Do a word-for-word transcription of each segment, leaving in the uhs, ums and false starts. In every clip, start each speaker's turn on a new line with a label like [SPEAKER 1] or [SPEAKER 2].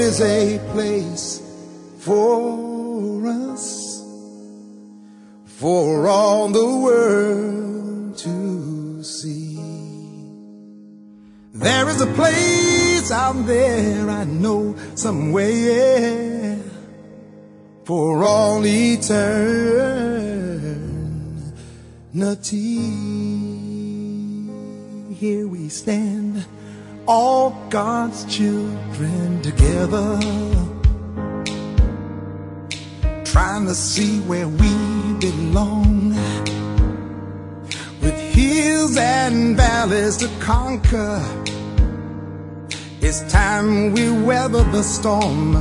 [SPEAKER 1] is a place for us, for all the world to see. There is a place out there, I know, somewhere, for all eternity. Here we stand, all God's children together, trying to see where we belong, with hills and valleys to conquer. It's time we weather the storm.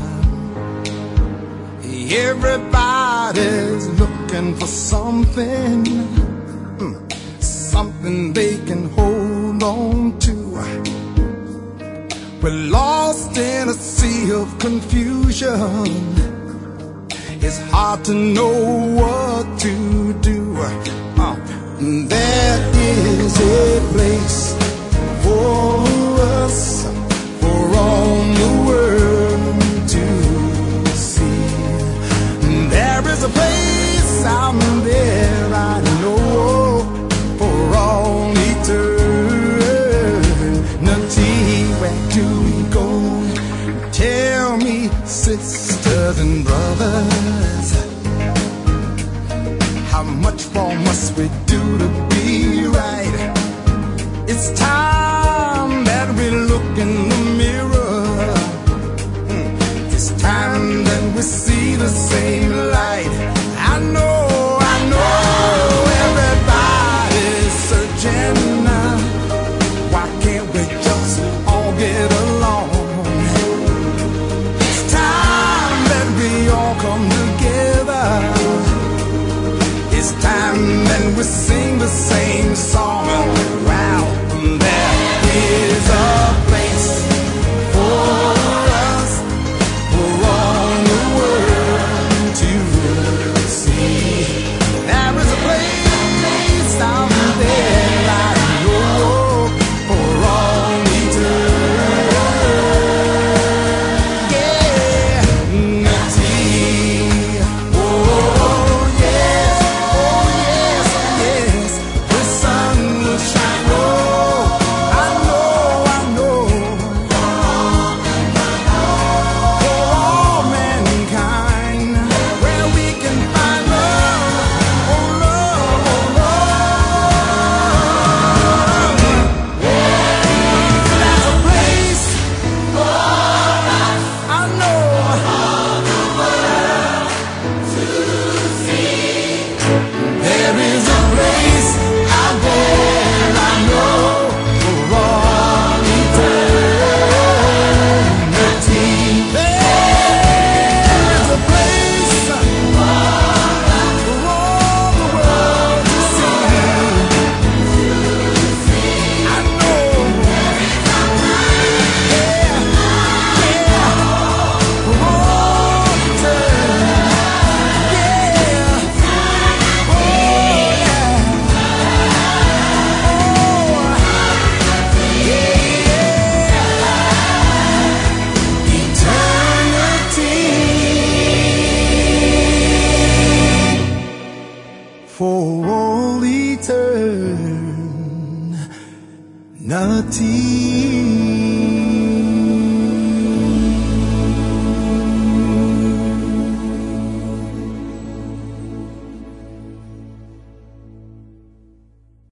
[SPEAKER 1] Everybody's looking for something, something they can hold on to. We're lost in a sea of confusion. It's hard to know what to do. Uh, there is a place for us, for all the world to see. There is a place out there, I know, for all eternity. Where do we go? Tell me, sisters and brothers, how much more must we do to be right? It's time that we look in the mirror. It's time that we see the same light. I know, I know, everybody's searching. Why can't we just all get along? It's time that we all come together. It's time that we sing the same song. Wow, there is a place for us, for all the world to see. There is a place out there, I know, for all eternity. Oh yes, oh yes, yes, the sun will shine. Oh, I know, I know, for all mankind, where we can find love, oh love, oh love. There's a place for us, I know, there is a place out there, I know, for all eternity. There is a place for all the world to see. I know, yeah, yeah, for all eternity, yeah, oh yeah, oh yeah, eternity, for all eternity.